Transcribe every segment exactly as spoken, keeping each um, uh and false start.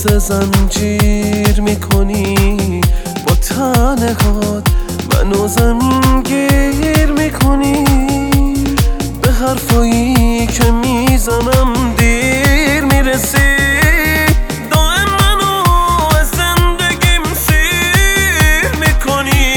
مثل زنجیر میکنی، با تنهات منو زمین گیر میکنی. به حرفایی که میزنم دیر میرسی، دائم منو از زندگیم سیر میکنی.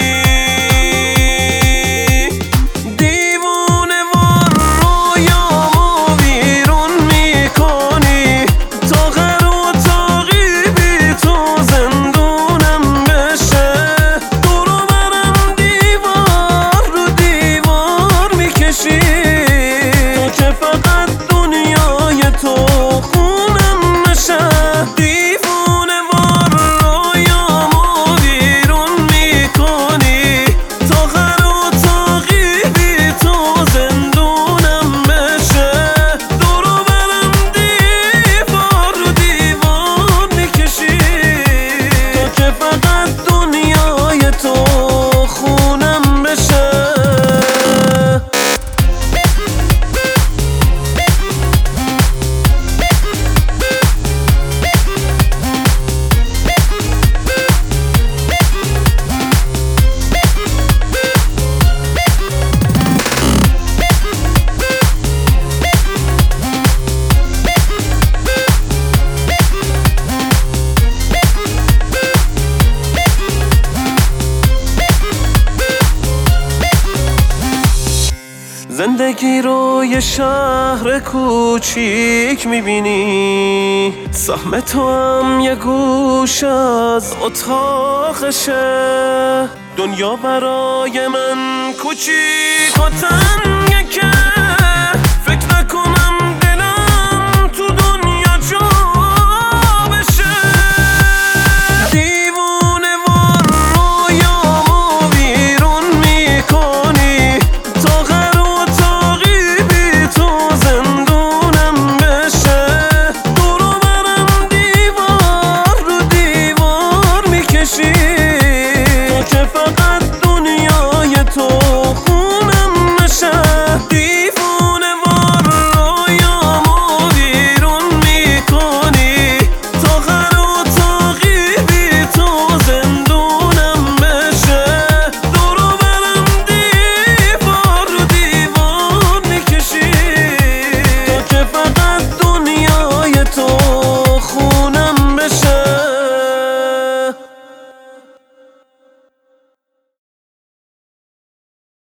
دیوونه وار رویامو بیرون میکنی، تا غر و تاقی بی تو زندونم بشه. دورو برم دیوار رو دیوار میکشی، تو که فقط دنیای تو خونم نشه. دیوونه وار رویامو بیرون میکنی، تا غر و تاقی بی تو زندونم بشه. دورو برم دیوار رو دیوار میکشی، تو که فقط دنیای تو خونم بشه. زندگی رو یه شهر کوچیک میبینی، سهم تو هم یه گوش از اتاقشه. دنیا برای من کوچیک و تنگه که